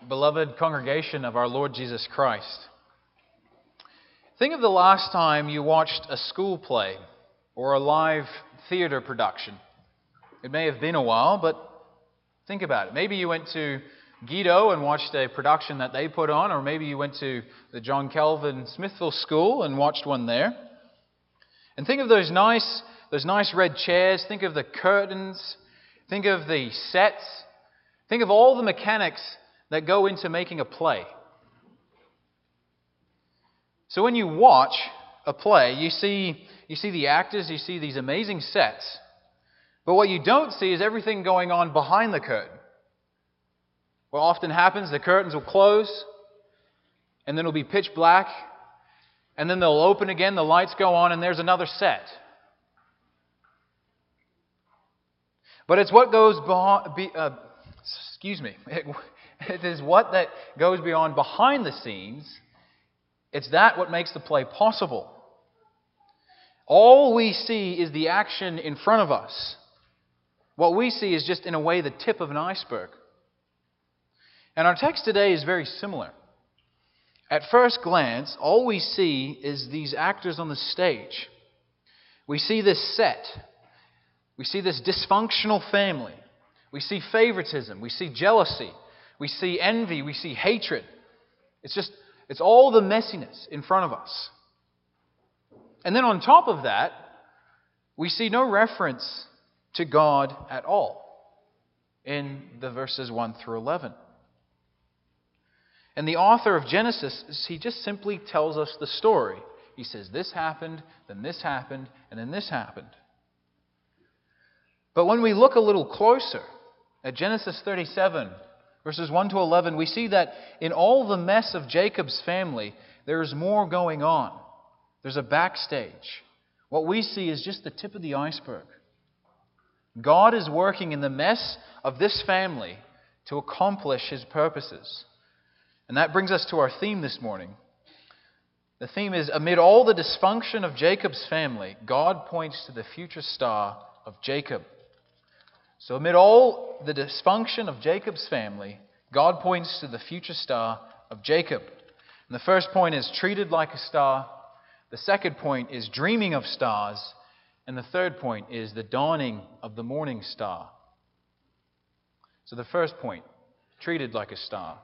beloved congregation of our Lord Jesus Christ. Think of the last time you watched a school play or a live theater production. It may have been a while, but think about it. Maybe you went to Guido and watched a production that they put on, or maybe you went to the John Calvin Smithville School and watched one there. And think of those nice red chairs. Think of the curtains. Think of the sets. Think of all the mechanics that go into making a play. So when you watch a play, you see the actors, you see these amazing sets. But what you don't see is everything going on behind the curtain. What often happens, the curtains will close, and then it'll be pitch black, and then they'll open again, the lights go on, and there's another set. But it's what goes it is what that goes beyond behind the scenes. It's what makes the play possible. All we see is the action in front of us. What we see is just, in a way, the tip of an iceberg. And our text today is very similar. At first glance, all we see is these actors on the stage. We see this set. We see this dysfunctional family. We see favoritism. We see jealousy. We see envy. We see hatred. It's all the messiness in front of us. And then on top of that, we see no reference to God at all in the verses 1 through 11. And the author of Genesis, he just simply tells us the story. He says, this happened, then this happened, and then this happened. But when we look a little closer at Genesis 37, verses 1 to 11, we see that in all the mess of Jacob's family, there is more going on. There's a backstage. What we see is just the tip of the iceberg. God is working in the mess of this family to accomplish His purposes. And that brings us to our theme this morning. The theme is, amid all the dysfunction of Jacob's family, God points to the future star of Jacob. So amid all the dysfunction of Jacob's family, God points to the future star of Jacob. And the first point is treated like a star. The second point is dreaming of stars. And the third point is the dawning of the morning star. So the first point, treated like a star.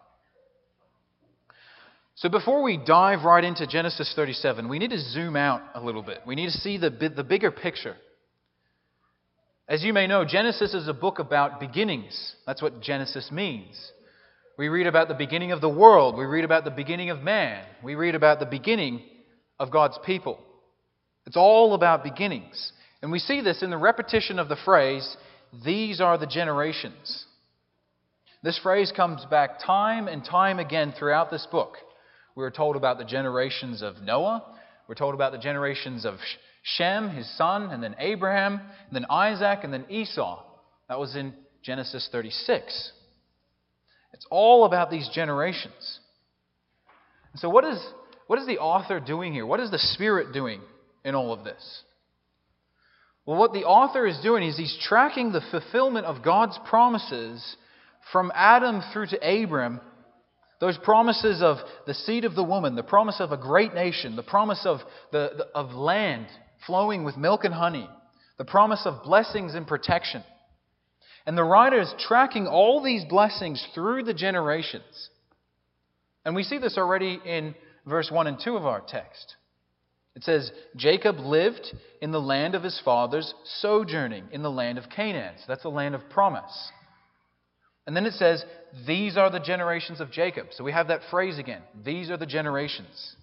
So before we dive right into Genesis 37, we need to zoom out a little bit. We need to see the bigger picture. As you may know, Genesis is a book about beginnings. That's what Genesis means. We read about the beginning of the world. We read about the beginning of man. We read about the beginning of God's people. It's all about beginnings. And we see this in the repetition of the phrase, these are the generations. This phrase comes back time and time again throughout this book. We're told about the generations of Noah. We're told about the generations of Shem, his son, and then Abraham, and then Isaac, and then Esau. That was in Genesis 36. It's all about these generations. And so what is the author doing here? What is the Spirit doing in all of this? Well, what the author is doing is he's tracking the fulfillment of God's promises from Adam through to Abram. Those promises of the seed of the woman, the promise of a great nation, the promise of land flowing with milk and honey, the promise of blessings and protection. And the writer is tracking all these blessings through the generations. And we see this already in verse 1 and 2 of our text. It says, Jacob lived in the land of his fathers, sojourning in the land of Canaan. So that's the land of promise. And then it says, these are the generations of Jacob. So we have that phrase again. These are the generations.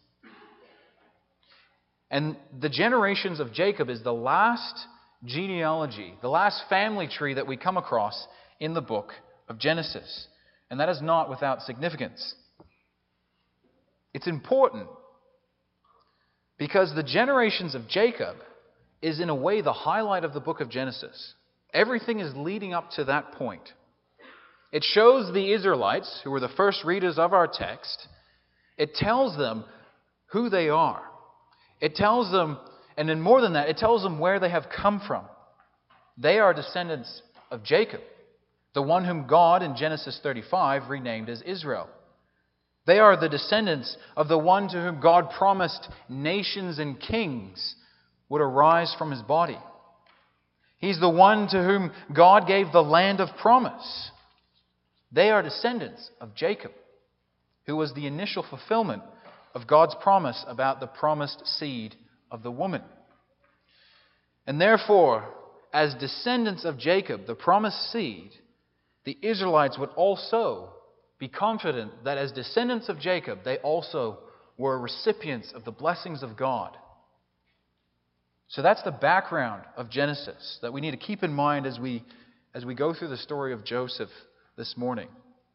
And the generations of Jacob is the last genealogy, the last family tree that we come across in the book of Genesis. And that is not without significance. It's important because the generations of Jacob is in a way the highlight of the book of Genesis. Everything is leading up to that point. It shows the Israelites, who were the first readers of our text, it tells them who they are. It tells them, and then more than that, it tells them where they have come from. They are descendants of Jacob. the one whom God in Genesis 35 renamed as Israel. They are the descendants of the one to whom God promised nations and kings would arise from his body. He's the one to whom God gave the land of promise. They are descendants of Jacob, who was the initial fulfillment of God's promise about the promised seed of the woman. And therefore, as descendants of Jacob, the promised seed, the Israelites would also be confident that as descendants of Jacob, they also were recipients of the blessings of God. So that's the background of Genesis that we need to keep in mind as we go through the story of Joseph this morning.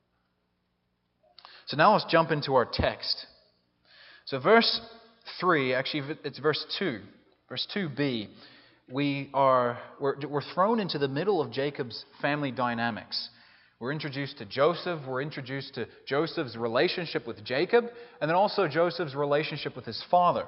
So now let's jump into our text. So verse 3, actually it's verse 2, verse 2b, we're thrown into the middle of Jacob's family dynamics. We're introduced to Joseph, we're introduced to Joseph's relationship with Jacob, and then also Joseph's relationship with his father.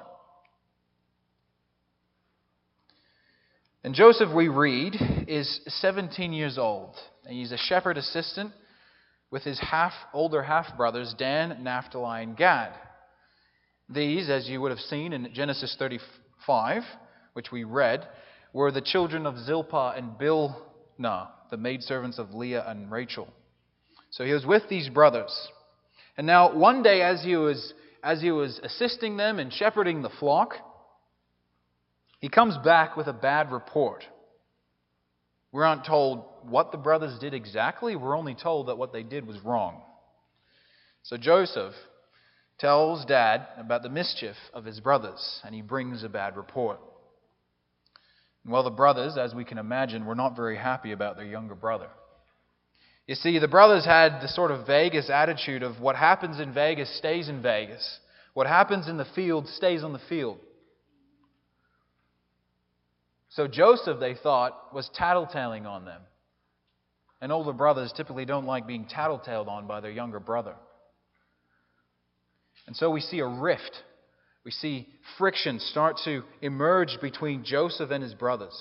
And Joseph, we read, is 17 years old, and he's a shepherd assistant with his older half-brothers, Dan, Naphtali, and Gad. These, as you would have seen in Genesis 35, which we read, were the children of Zilpah and Bilhah, the maidservants of Leah and Rachel. So he was with these brothers. And now one day as he was assisting them in shepherding the flock, he comes back with a bad report. We aren't told what the brothers did exactly. We're only told that what they did was wrong. So Joseph tells Dad about the mischief of his brothers, and he brings a bad report. Well, the brothers, as we can imagine, were not very happy about their younger brother. You see, the brothers had the sort of Vegas attitude of what happens in Vegas stays in Vegas. What happens in the field stays on the field. So Joseph, they thought, was tattletaling on them. And older brothers typically don't like being tattletaled on by their younger brother. And so we see a rift. We see friction start to emerge between Joseph and his brothers.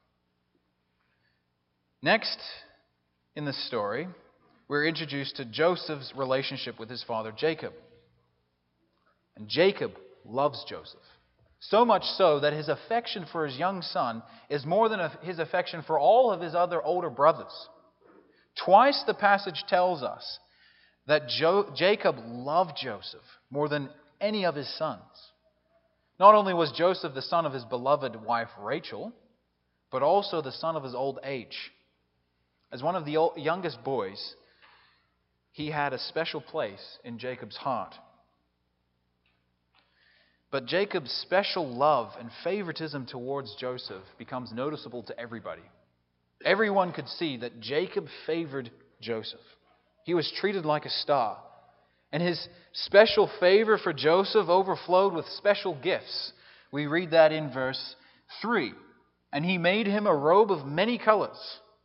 Next in the story, we're introduced to Joseph's relationship with his father Jacob. And Jacob loves Joseph. So much so that his affection for his young son is more than his affection for all of his other older brothers. Twice the passage tells us that Jacob loved Joseph more than any of his sons. Not only was Joseph the son of his beloved wife Rachel, but also the son of his old age. As one of the youngest boys, he had a special place in Jacob's heart. But Jacob's special love and favoritism towards Joseph becomes noticeable to everybody. Everyone could see that Jacob favored Joseph. He was treated like a star. And his special favor for Joseph overflowed with special gifts. We read that in verse 3. And he made him a robe of many colors.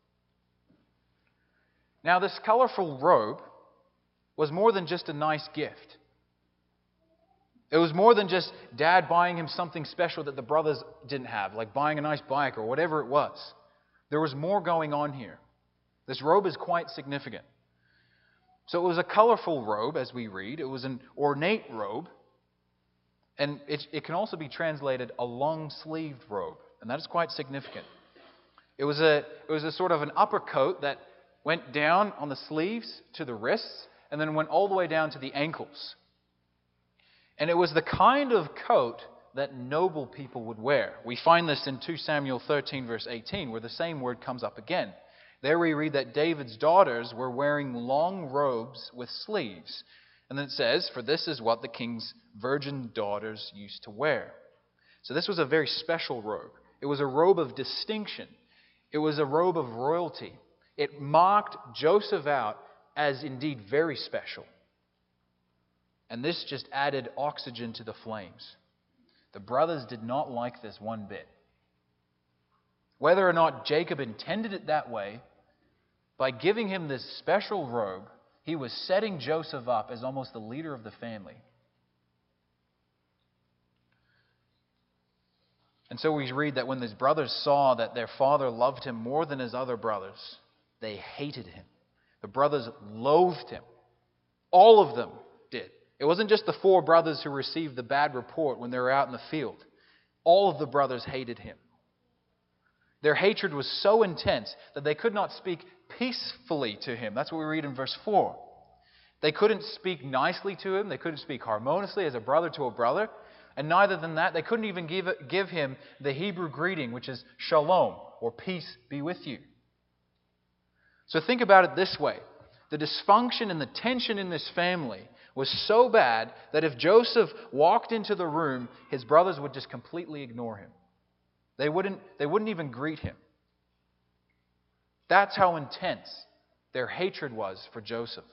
Now, this colorful robe was more than just a nice gift. It was more than just Dad buying him something special that the brothers didn't have, like buying a nice bike or whatever it was. There was more going on here. This robe is quite significant. So it was a colorful robe, as we read. It was an ornate robe. And it can also be translated a long-sleeved robe. And that is quite significant. It was a sort of an upper coat that went down on the sleeves to the wrists and then went all the way down to the ankles. And it was the kind of coat that noble people would wear. We find this in 2 Samuel 13, verse 18, where the same word comes up again. There we read that David's daughters were wearing long robes with sleeves. And then it says, for this is what the king's virgin daughters used to wear. So this was a very special robe. It was a robe of distinction. It was a robe of royalty. It marked Joseph out as indeed very special. And this just added oxygen to the flames. The brothers did not like this one bit. Whether or not Jacob intended it that way, by giving him this special robe, he was setting Joseph up as almost the leader of the family. And so we read that when his brothers saw that their father loved him more than his other brothers, they hated him. The brothers loathed him. All of them did. It wasn't just the 4 brothers who received the bad report when they were out in the field. All of the brothers hated him. Their hatred was so intense that they could not speak peacefully to him. That's what we read in verse 4. They couldn't speak nicely to him. They couldn't speak harmoniously as a brother to a brother. And neither than that, they couldn't even give him the Hebrew greeting, which is shalom, or peace be with you. So think about it this way. The dysfunction and the tension in this family was so bad that if Joseph walked into the room, his brothers would just completely ignore him. They wouldn't even greet him. That's how intense their hatred was for Joseph.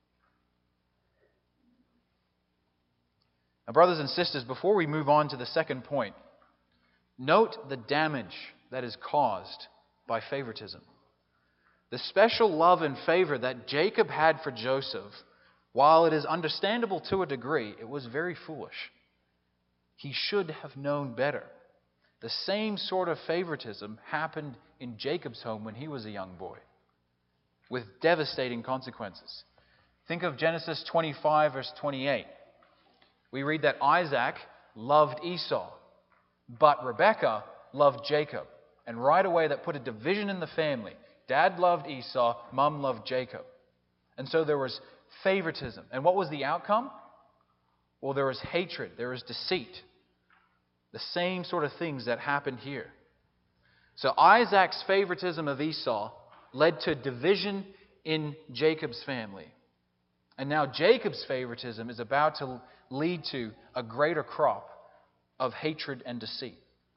Now, brothers and sisters, before we move on to the second point, note the damage that is caused by favoritism. The special love and favor that Jacob had for Joseph, while it is understandable to a degree, it was very foolish. He should have known better. The same sort of favoritism happened in Jacob's home when he was a young boy, with devastating consequences. Think of Genesis 25, verse 28. We read that Isaac loved Esau, but Rebekah loved Jacob. And right away that put a division in the family. Dad loved Esau, Mom loved Jacob. And so there was favoritism. And what was the outcome? Well, there was hatred, there was deceit. The same sort of things that happened here. So Isaac's favoritism of Esau led to division in Jacob's family. And now Jacob's favoritism is about to lead to a greater crop of hatred and deceit.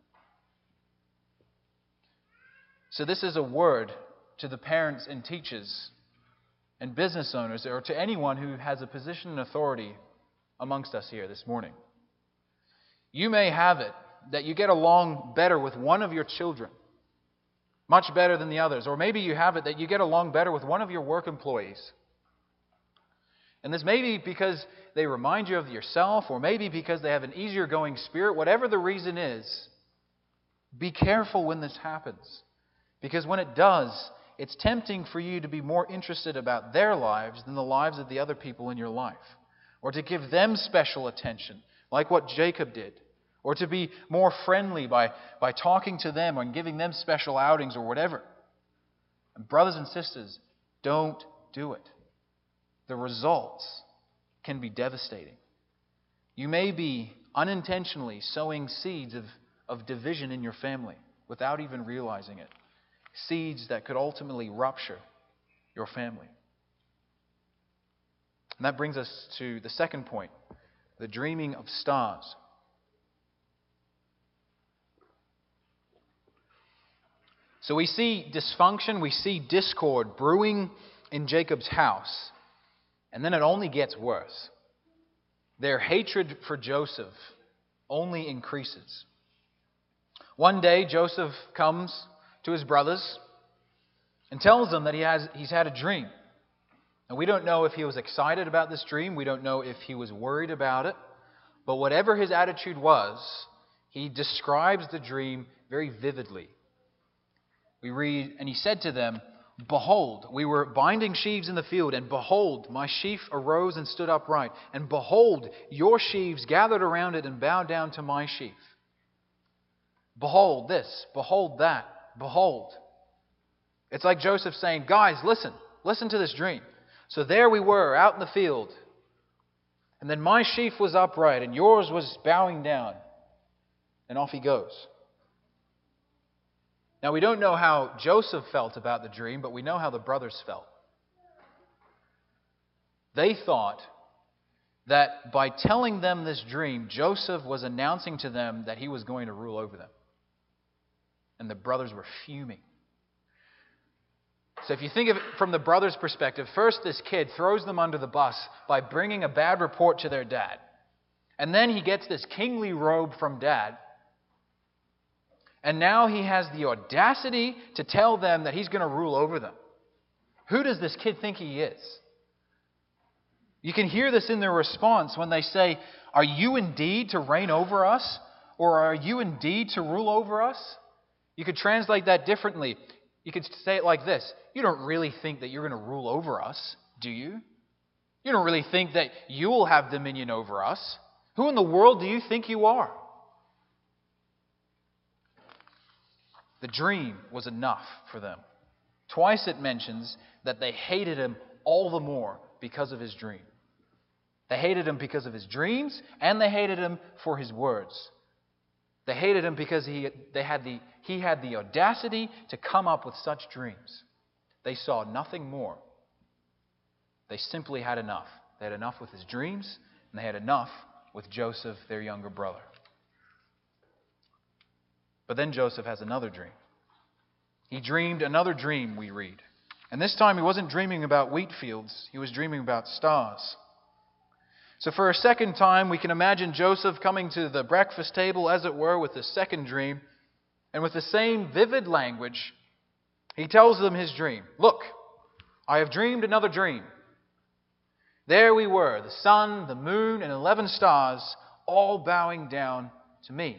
So this is a word to the parents and teachers and business owners, or to anyone who has a position and authority amongst us here this morning. You may have it that you get along better with one of your children, much better than the others. Or maybe you have it that you get along better with one of your work employees. And this may be because they remind you of yourself, or maybe because they have an easier going spirit. Whatever the reason is, be careful when this happens. Because when it does, it's tempting for you to be more interested about their lives than the lives of the other people in your life. Or to give them special attention, like what Jacob did. Or to be more friendly by talking to them and giving them special outings or whatever. And brothers and sisters, don't do it. The results can be devastating. You may be unintentionally sowing seeds of division in your family without even realizing it. Seeds that could ultimately rupture your family. And that brings us to the second point, the dreaming of stars. So we see dysfunction, we see discord brewing in Jacob's house. And then it only gets worse. Their hatred for Joseph only increases. One day, Joseph comes to his brothers and tells them that he's had a dream. And we don't know if he was excited about this dream. We don't know if he was worried about it. But whatever his attitude was, he describes the dream very vividly. We read, and he said to them, "Behold, we were binding sheaves in the field, and behold, my sheaf arose and stood upright. And behold, your sheaves gathered around it and bowed down to my sheaf. Behold this, behold that, behold." It's like Joseph saying, guys, listen to this dream. So there we were out in the field. And then my sheaf was upright and yours was bowing down. And off he goes. Now we don't know how Joseph felt about the dream, but we know how the brothers felt. They thought that by telling them this dream, Joseph was announcing to them that he was going to rule over them. And the brothers were fuming. So if you think of it from the brothers' perspective, first this kid throws them under the bus by bringing a bad report to their dad. And then he gets this kingly robe from dad. And now he has the audacity to tell them that he's going to rule over them. Who does this kid think he is? You can hear this in their response when they say, "Are you indeed to reign over us? Or are you indeed to rule over us?" You could translate that differently. You could say it like this: you don't really think that you're going to rule over us, do you? You don't really think that you will have dominion over us. Who in the world do you think you are? The dream was enough for them. Twice it mentions that they hated him all the more because of his dream. They hated him because of his dreams, and they hated him for his words. They hated him because he had the audacity to come up with such dreams. They saw nothing more. They simply had enough. They had enough with his dreams, and they had enough with Joseph, their younger brother. But then Joseph has another dream. He dreamed another dream, we read. And this time he wasn't dreaming about wheat fields. He was dreaming about stars. So for a second time, we can imagine Joseph coming to the breakfast table, as it were, with the second dream. And with the same vivid language, he tells them his dream. Look, I have dreamed another dream. There we were, the sun, the moon, and 11 stars, all bowing down to me.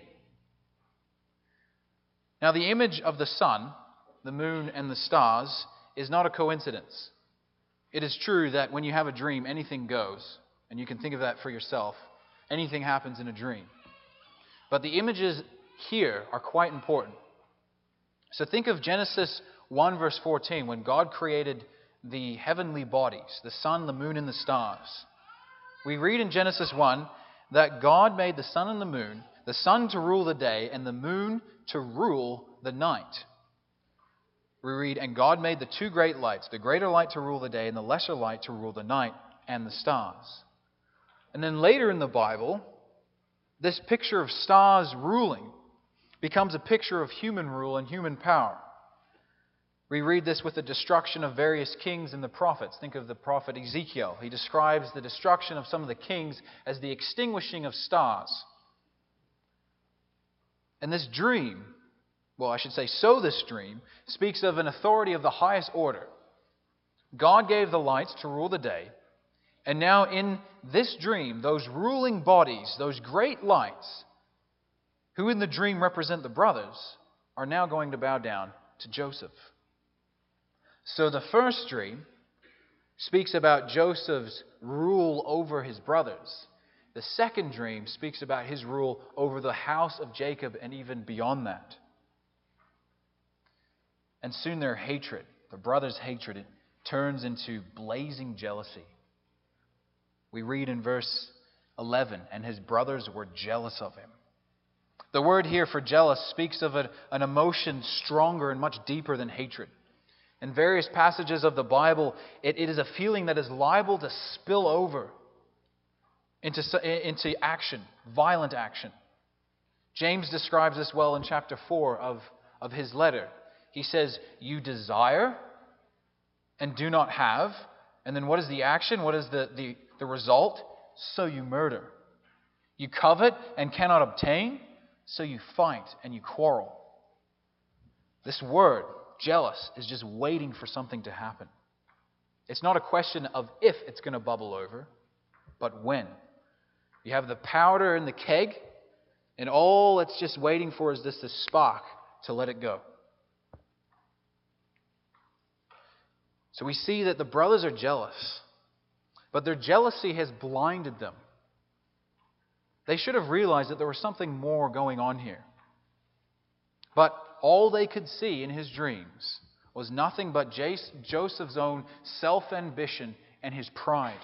Now, the image of the sun, the moon, and the stars is not a coincidence. It is true that when you have a dream, anything goes, and you can think of that for yourself. Anything happens in a dream. But the images here are quite important. So think of Genesis 1 verse 14, when God created the heavenly bodies, the sun, the moon, and the stars. We read in Genesis 1 that God made the sun and the sun to rule the day, and the moon to rule the night. We read, and God made the two great lights, the greater light to rule the day, and the lesser light to rule the night, and the stars. And then later in the Bible, this picture of stars ruling becomes a picture of human rule and human power. We read this with the destruction of various kings and the prophets. Think of the prophet Ezekiel. He describes the destruction of some of the kings as the extinguishing of stars. And this dream, this dream speaks of an authority of the highest order. God gave the lights to rule the day, and now in this dream, those ruling bodies, those great lights, who in the dream represent the brothers, are now going to bow down to Joseph. So the first dream speaks about Joseph's rule over his brothers. The second dream speaks about his rule over the house of Jacob and even beyond that. And soon their hatred, the brothers' hatred, turns into blazing jealousy. We read in verse 11, and his brothers were jealous of him. The word here for jealous speaks of an emotion stronger and much deeper than hatred. In various passages of the Bible, it is a feeling that is liable to spill over into action, violent action. James describes this well in chapter 4 of his letter. He says, you desire and do not have. And then what is the action? What is the result? So you murder. You covet and cannot obtain, so you fight and you quarrel. This word, jealous, is just waiting for something to happen. It's not a question of if it's going to bubble over, but when. You have the powder in the keg, and all it's just waiting for is this spark to let it go. So we see that the brothers are jealous, but their jealousy has blinded them. They should have realized that there was something more going on here. But all they could see in his dreams was nothing but Joseph's own self-ambition and his pride.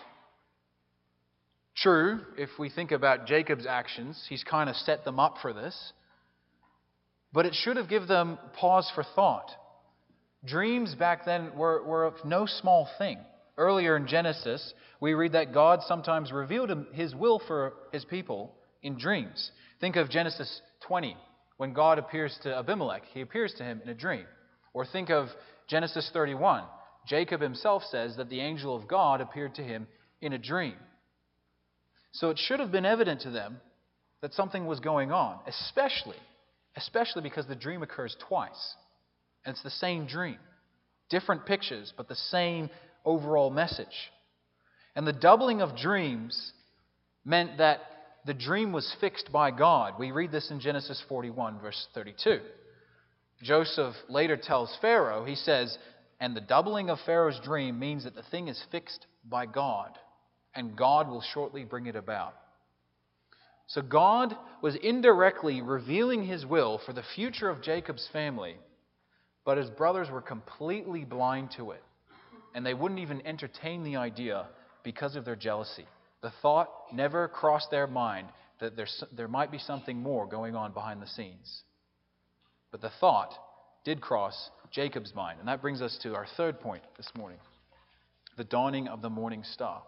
True, if we think about Jacob's actions, he's kind of set them up for this. But it should have given them pause for thought. Dreams back then were of no small thing. Earlier in Genesis, we read that God sometimes revealed his will for his people in dreams. Think of Genesis 20, when God appears to Abimelech. He appears to him in a dream. Or think of Genesis 31. Jacob himself says that the angel of God appeared to him in a dream. So it should have been evident to them that something was going on, especially because the dream occurs twice. And it's the same dream. Different pictures, but the same overall message. And the doubling of dreams meant that the dream was fixed by God. We read this in Genesis 41, verse 32. Joseph later tells Pharaoh, he says, and the doubling of Pharaoh's dream means that the thing is fixed by God, and God will shortly bring it about. So God was indirectly revealing his will for the future of Jacob's family, but his brothers were completely blind to it, and they wouldn't even entertain the idea because of their jealousy. The thought never crossed their mind that there might be something more going on behind the scenes. But the thought did cross Jacob's mind. And that brings us to our third point this morning, the dawning of the morning star.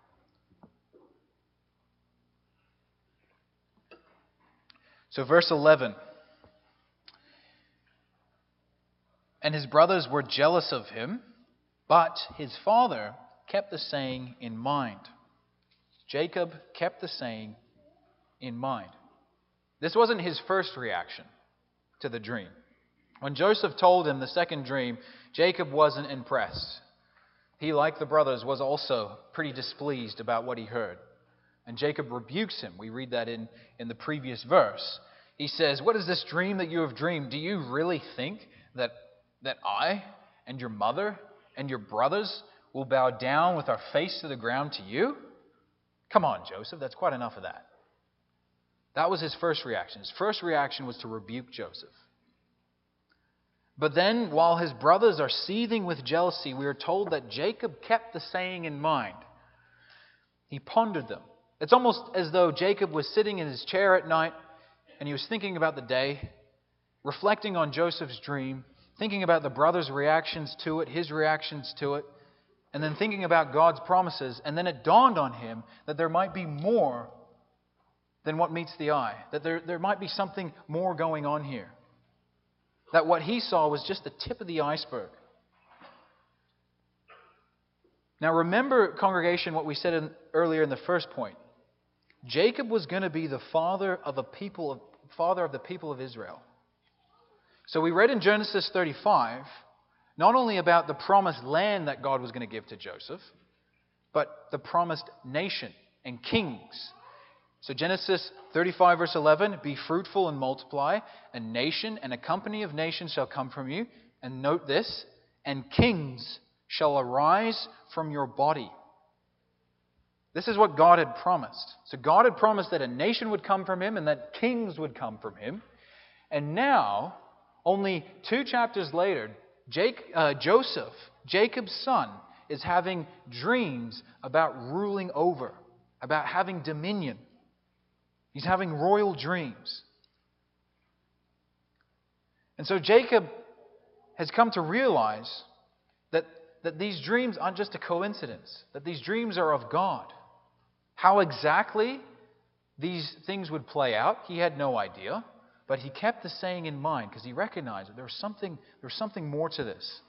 So verse 11. And his brothers were jealous of him, but his father kept the saying in mind. Jacob kept the saying in mind. This wasn't his first reaction to the dream. When Joseph told him the second dream, Jacob wasn't impressed. He, like the brothers, was also pretty displeased about what he heard. And Jacob rebukes him. We read that in the previous verse. He says, "What is this dream that you have dreamed? Do you really think that I and your mother and your brothers will bow down with our face to the ground to you? Come on, Joseph, that's quite enough of that." That was his first reaction. His first reaction was to rebuke Joseph. But then, while his brothers are seething with jealousy, we are told that Jacob kept the saying in mind. He pondered them. It's almost as though Jacob was sitting in his chair at night and he was thinking about the day, reflecting on Joseph's dream, thinking about the brothers' reactions to it, his reactions to it, and then thinking about God's promises. And then it dawned on him that there might be more than what meets the eye, that there might be something more going on here. That what he saw was just the tip of the iceberg. Now remember, congregation, what we said earlier in the first point. Jacob was going to be the father of the people of Israel. So we read in Genesis 35, not only about the promised land that God was going to give to Joseph, but the promised nation and kings. So Genesis 35 verse 11, "Be fruitful and multiply. A nation and a company of nations shall come from you." And note this, "and kings shall arise from your body." This is what God had promised. So God had promised that a nation would come from him and that kings would come from him. And now, only 2 chapters later, Joseph, Jacob's son, is having dreams about ruling over, about having dominion. He's having royal dreams. And so Jacob has come to realize that these dreams aren't just a coincidence, that these dreams are of God. How exactly these things would play out, he had no idea, but he kept the saying in mind because he recognized that there was something more to this.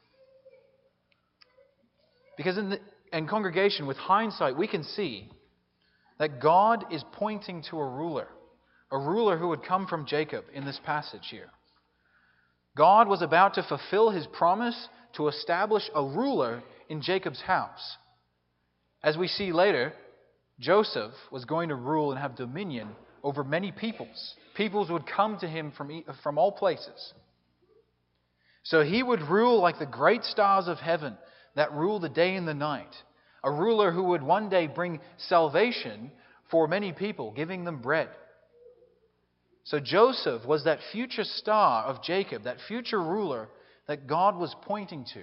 Because in congregation, with hindsight, we can see that God is pointing to a ruler who would come from Jacob in this passage here. God was about to fulfill his promise to establish a ruler in Jacob's house. As we see later, Joseph was going to rule and have dominion over many peoples. Peoples would come to him from all places. So he would rule like the great stars of heaven that rule the day and the night. A ruler who would one day bring salvation for many people, giving them bread. So Joseph was that future star of Jacob, that future ruler that God was pointing to.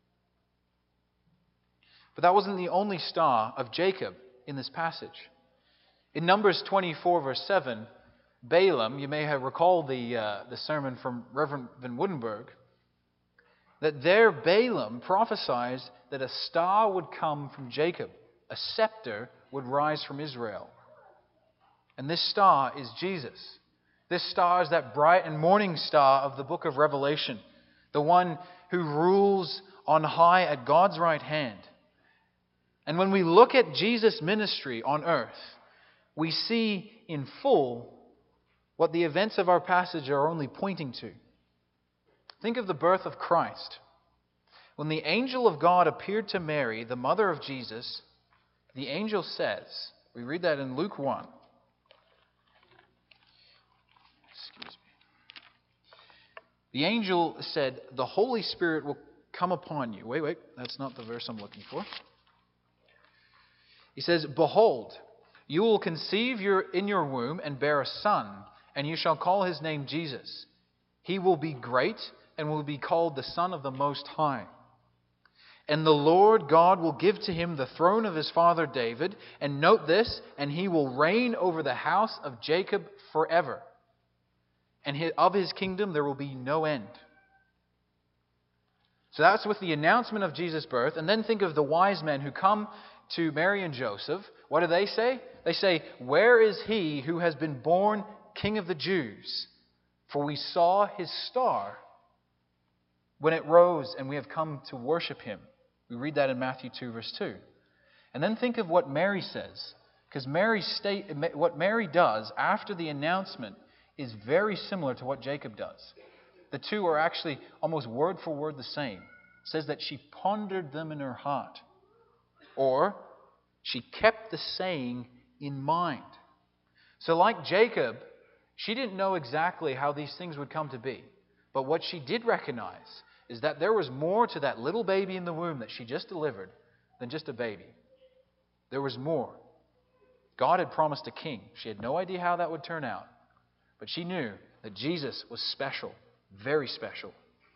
But that wasn't the only star of Jacob in this passage. In Numbers 24, verse 7, Balaam, you may have recalled the sermon from Reverend Van Woudenberg, that there Balaam prophesied that a star would come from Jacob, a scepter would rise from Israel. And this star is Jesus. This star is that bright and morning star of the book of Revelation, the one who rules on high at God's right hand. And when we look at Jesus' ministry on earth, we see in full what the events of our passage are only pointing to. Think of the birth of Christ. When the angel of God appeared to Mary, the mother of Jesus, the angel says, we read that in Luke 1. The angel said, "The Holy Spirit will come upon you." Wait, that's not the verse I'm looking for. He says, "Behold, you will conceive in your womb and bear a son, and you shall call his name Jesus. He will be great and will be called the Son of the Most High. And the Lord God will give to him the throne of his father David." And note this, "and he will reign over the house of Jacob forever. And of his kingdom there will be no end." So that's with the announcement of Jesus' birth. And then think of the wise men who come to Mary and Joseph. What do they say? They say, "Where is he who has been born King of the Jews? For we saw his star when it rose, and we have come to worship him." We read that in Matthew 2, verse 2. And then think of what Mary says. Because what Mary does after the announcement is very similar to what Jacob does. The two are actually almost word for word the same. It says that she pondered them in her heart. Or, she kept the saying in mind. So like Jacob, she didn't know exactly how these things would come to be. But what she did recognize is that there was more to that little baby in the womb that she just delivered than just a baby. There was more. God had promised a king. She had no idea how that would turn out. But she knew that Jesus was special, very special.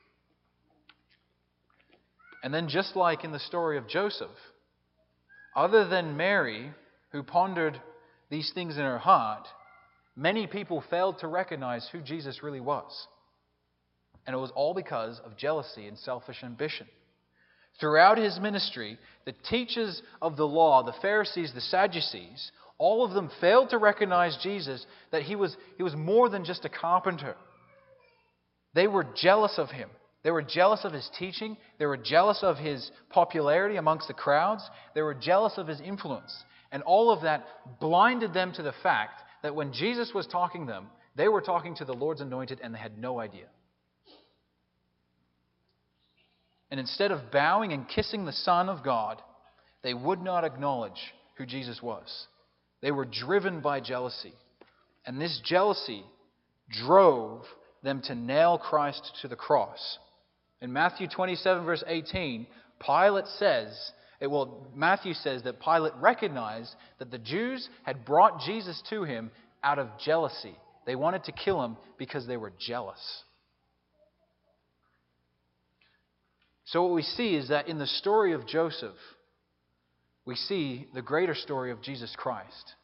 And then just like in the story of Joseph, other than Mary, who pondered these things in her heart, many people failed to recognize who Jesus really was. And it was all because of jealousy and selfish ambition. Throughout his ministry, the teachers of the law, the Pharisees, the Sadducees, all of them failed to recognize Jesus, that he was more than just a carpenter. They were jealous of him. They were jealous of his teaching. They were jealous of his popularity amongst the crowds. They were jealous of his influence. And all of that blinded them to the fact that when Jesus was talking to them, they were talking to the Lord's anointed and they had no idea. And instead of bowing and kissing the Son of God, they would not acknowledge who Jesus was. They were driven by jealousy. And this jealousy drove them to nail Christ to the cross. In Matthew 27, verse 18, Matthew says that Pilate recognized that the Jews had brought Jesus to him out of jealousy. They wanted to kill him because they were jealous. So what we see is that in the story of Joseph, we see the greater story of Jesus Christ.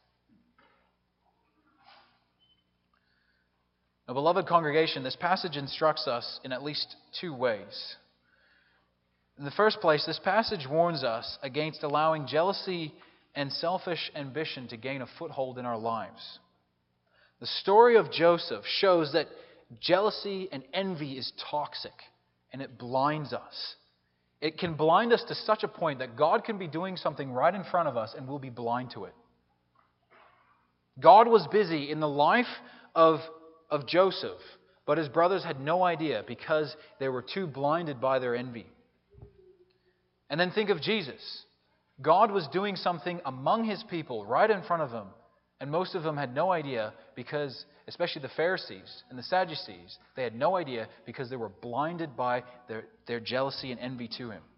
Now, beloved congregation, this passage instructs us in at least two ways. In the first place, this passage warns us against allowing jealousy and selfish ambition to gain a foothold in our lives. The story of Joseph shows that jealousy and envy is toxic, and it blinds us. It can blind us to such a point that God can be doing something right in front of us and we'll be blind to it. God was busy in the life of Joseph, but his brothers had no idea because they were too blinded by their envy. And then think of Jesus. God was doing something among his people right in front of them, and most of them had no idea because, especially the Pharisees and the Sadducees, they had no idea because they were blinded by their jealousy and envy to him.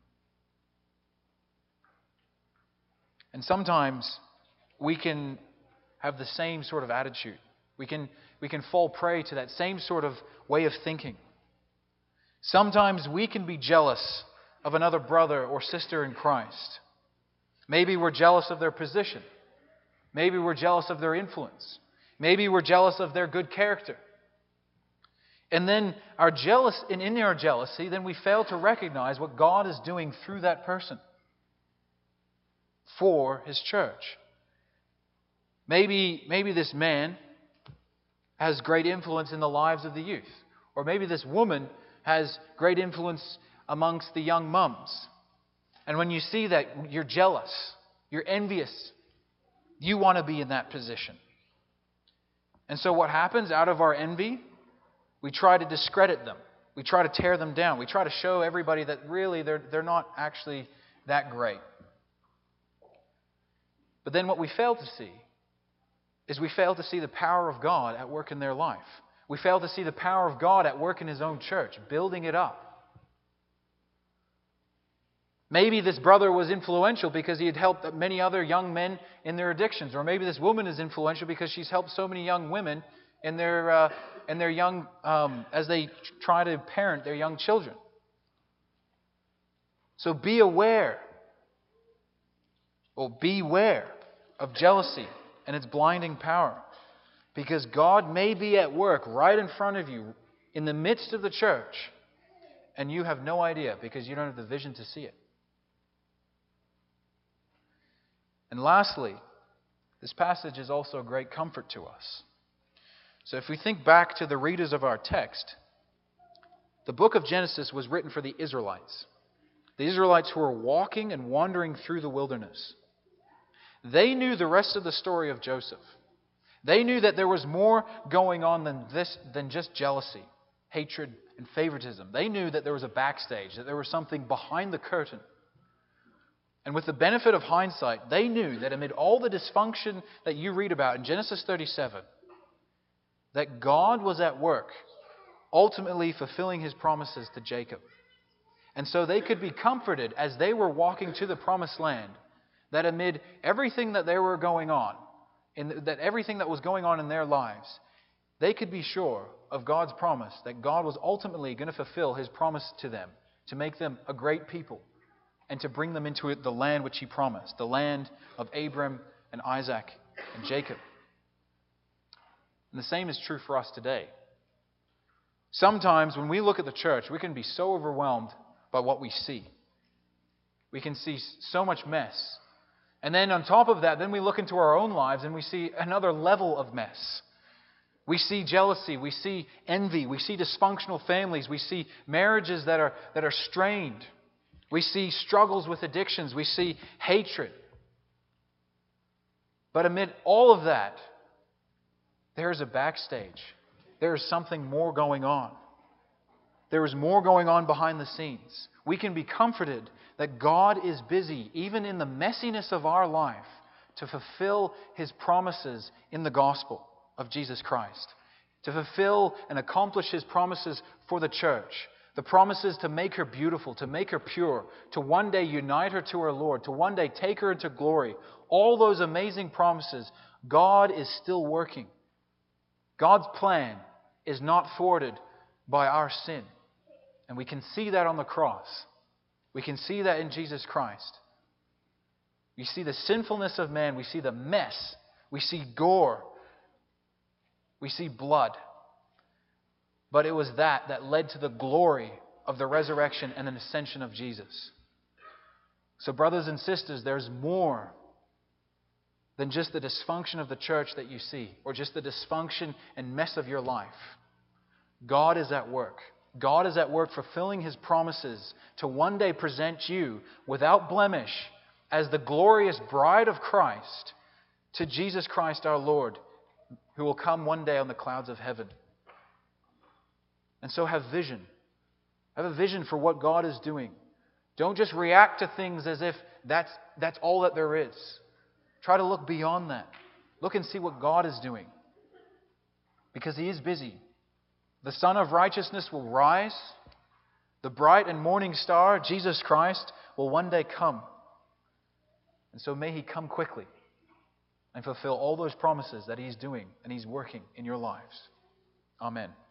And sometimes we can have the same sort of attitude. We can fall prey to that same sort of way of thinking. Sometimes we can be jealous of another brother or sister in Christ. Maybe we're jealous of their position. Maybe we're jealous of their influence. Maybe we're jealous of their good character. And then in our jealousy, then we fail to recognize what God is doing through that person for his church. Maybe this man has great influence in the lives of the youth. Or maybe this woman has great influence amongst the young mums. And when you see that, you're jealous. You're envious. You want to be in that position. And so what happens out of our envy? We try to discredit them. We try to tear them down. We try to show everybody that really they're not actually that great. But then what we fail to see is we fail to see the power of God at work in their life. We fail to see the power of God at work in His own church, building it up. Maybe this brother was influential because he had helped many other young men in their addictions. Or maybe this woman is influential because she's helped so many young women in their young, as they try to parent their young children. So be aware, or beware of jealousy and its blinding power. Because God may be at work right in front of you in the midst of the church, and you have no idea because you don't have the vision to see it. And lastly, this passage is also a great comfort to us. So if we think back to the readers of our text, the book of Genesis was written for the Israelites. The Israelites who were walking and wandering through the wilderness. They knew the rest of the story of Joseph. They knew that there was more going on than just jealousy, hatred, and favoritism. They knew that there was a backstage, that there was something behind the curtain. And with the benefit of hindsight, they knew that amid all the dysfunction that you read about in Genesis 37, that God was at work, ultimately fulfilling His promises to Jacob. And so they could be comforted as they were walking to the promised land, that amid everything that there were going on, that everything that was going on in their lives, they could be sure of God's promise that God was ultimately going to fulfill His promise to them, to make them a great people, and to bring them into the land which He promised, the land of Abram and Isaac and Jacob. And the same is true for us today. Sometimes when we look at the church, we can be so overwhelmed by what we see. We can see so much mess. And then on top of that, then we look into our own lives and we see another level of mess. We see jealousy, we see envy, we see dysfunctional families, we see marriages that are strained. We see struggles with addictions, we see hatred. But amid all of that, there is a backstage. There is something more going on. There is more going on behind the scenes. We can be comforted that God is busy, even in the messiness of our life, to fulfill His promises in the gospel of Jesus Christ. To fulfill and accomplish His promises for the church. The promises to make her beautiful, to make her pure, to one day unite her to her Lord, to one day take her into glory. All those amazing promises, God is still working. God's plan is not thwarted by our sin. And we can see that on the cross. We can see that in Jesus Christ. We see the sinfulness of man. We see the mess. We see gore. We see blood. But it was that led to the glory of the resurrection and the ascension of Jesus. So brothers and sisters, there's more than just the dysfunction of the church that you see, or just the dysfunction and mess of your life. God is at work. God is at work fulfilling His promises to one day present you without blemish as the glorious bride of Christ to Jesus Christ our Lord, who will come one day on the clouds of heaven. And so have vision. Have a vision for what God is doing. Don't just react to things as if that's all that there is. Try to look beyond that. Look and see what God is doing. Because He is busy. The Son of Righteousness will rise. The bright and morning star, Jesus Christ, will one day come. And so may He come quickly and fulfill all those promises that He's doing and He's working in your lives. Amen.